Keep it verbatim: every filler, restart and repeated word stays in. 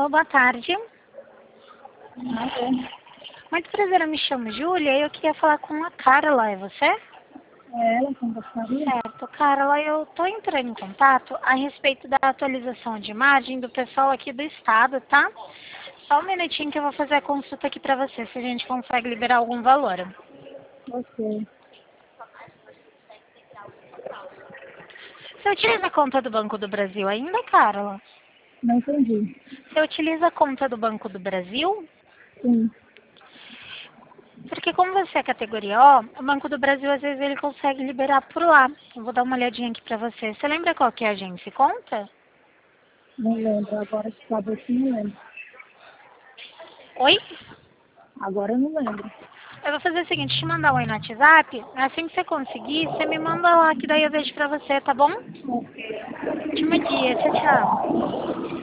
Alô, boa tarde. Ah, Muito prazer, eu me chamo Júlia e eu queria falar com a Carla, é você? é ela que gostaria? Certo, Carla, eu tô entrando em contato a respeito da atualização de imagem do pessoal aqui do estado, tá? Só um minutinho que eu vou fazer a consulta aqui pra você, se a gente consegue liberar algum valor. Ok. Você utiliza a conta do Banco do Brasil ainda, Carla? Não entendi. Você utiliza a conta do Banco do Brasil? Sim. Porque como você é categoria O, o Banco do Brasil às vezes ele consegue liberar por lá. Eu vou dar uma olhadinha aqui pra você. Você lembra qual que é a agência e conta? Não lembro. Agora que sabe assim, não lembro. Oi? Agora eu não lembro. Eu vou fazer o seguinte, te mandar um oi no WhatsApp. Assim que você conseguir, você me manda lá, que daí eu vejo pra você, tá bom? Ótimo dia, tchau, tchau.